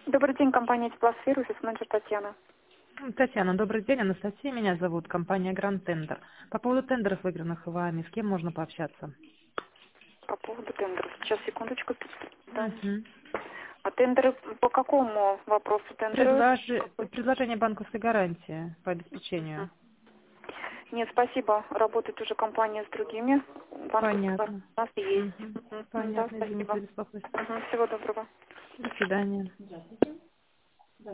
Добрый день, компания «Теплосфера», офис-менеджер Татьяна. Татьяна, добрый день. Анастасия меня зовут, компания Grand Tender. По поводу тендеров, выигранных вами, с кем можно пообщаться? По поводу тендеров. Сейчас, секундочку. Да. Мгм. А тендеры по какому вопросу? Тендеры? Предложение банковской гарантии по обеспечению. Нет, спасибо. Работает уже компания с другими. Банковская Понятно. у нас есть. Мгм. Да, Понятно, извините спасибо. за беспокойство. Всего доброго. До свидания.